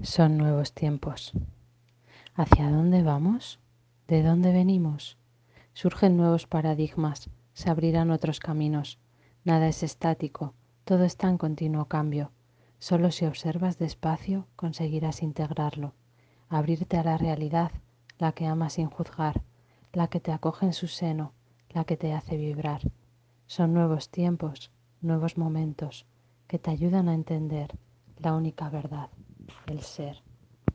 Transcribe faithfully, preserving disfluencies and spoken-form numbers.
Son nuevos tiempos. ¿Hacia dónde vamos? ¿De dónde venimos? Surgen nuevos paradigmas, se abrirán otros caminos. Nada es estático, todo está en continuo cambio. Solo si observas despacio conseguirás integrarlo, abrirte a la realidad, la que amas sin juzgar, la que te acoge en su seno, la que te hace vibrar. Son nuevos tiempos, nuevos momentos, que te ayudan a entender la única verdad, el ser.